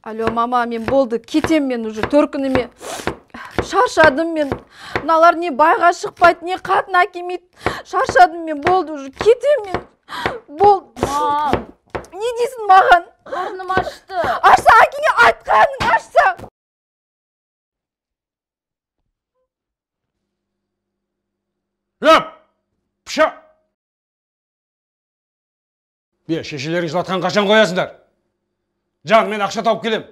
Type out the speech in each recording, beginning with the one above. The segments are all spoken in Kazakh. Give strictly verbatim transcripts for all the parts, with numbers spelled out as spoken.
Алло, мама, мен болды, кетем мен уже, төркін еме. Шаршадым мен. Мыналар не байға шықпайды, не қатын әкелмейді. Шаршадым мен, болды уже, кетем мен. Болды. Мам. Не дейсің маған? Қарным ашты. Ашса, әкеңе айтқаның, ашса. Өп! Пша! Бе, шешелерің жылатқан қашан қоясыңдар? Жан, мен ақша тауып келем.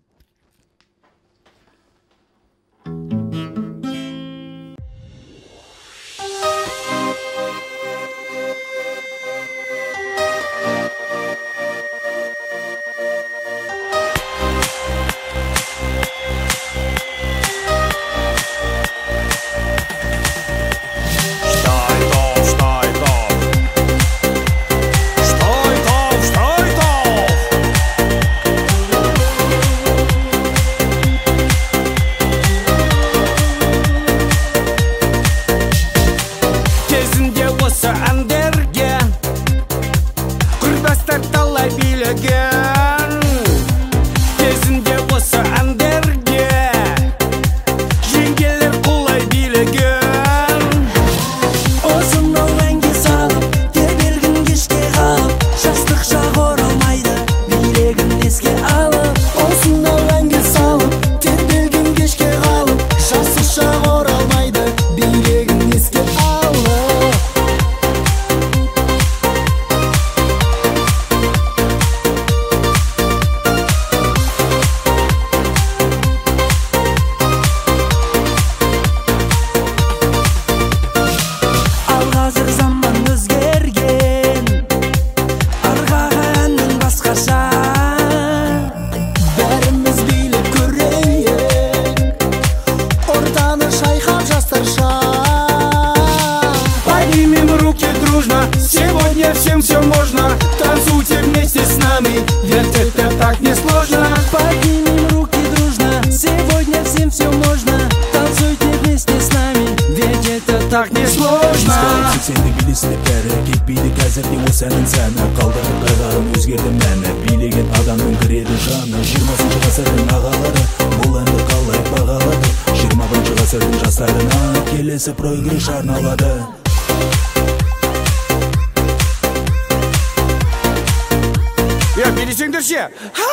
Всем все можно, танцуйте вместе с нами, ведь это так несложно. Поднимем руки дружно, сегодня всем все можно, танцуйте вместе с нами, ведь это так несложно. Сені білесіне бәрі кетпейді қазірде осының сәні, қалдырып қайғарым өзгерді мәні, билеген адамның кіреді жаны. Жиырмасыншы ғасырдың ағалары бұл әнді қалай бағалады, жиырма бірінші ғасырдың жастарына келесі проигрыш арналады. Я пересеңдірше!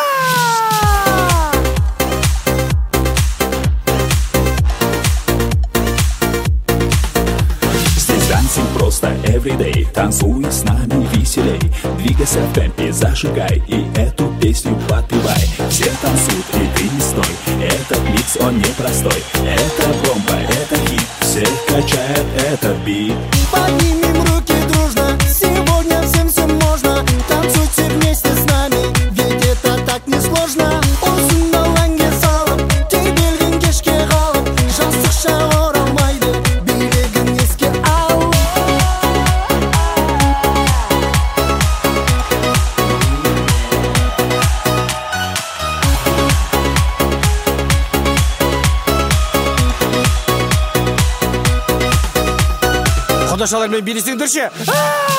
Здесь dancing просто everyday, танцуй с нами веселей, двигайся в темпе, зажигай и эту песню подпевай. Все танцуют и ты не стой, этот микс он непростой, это бомба, это хит, всех качает этот бит. Поднимем руки дружно, сегодня всем все можно, танцуйте вместе с нами, ведь это так несложно. Осында ләңге салып, тебелген кешке қалып, жастықша оралмайды, билегін еске алып. Құдашалармен билесеңдерші!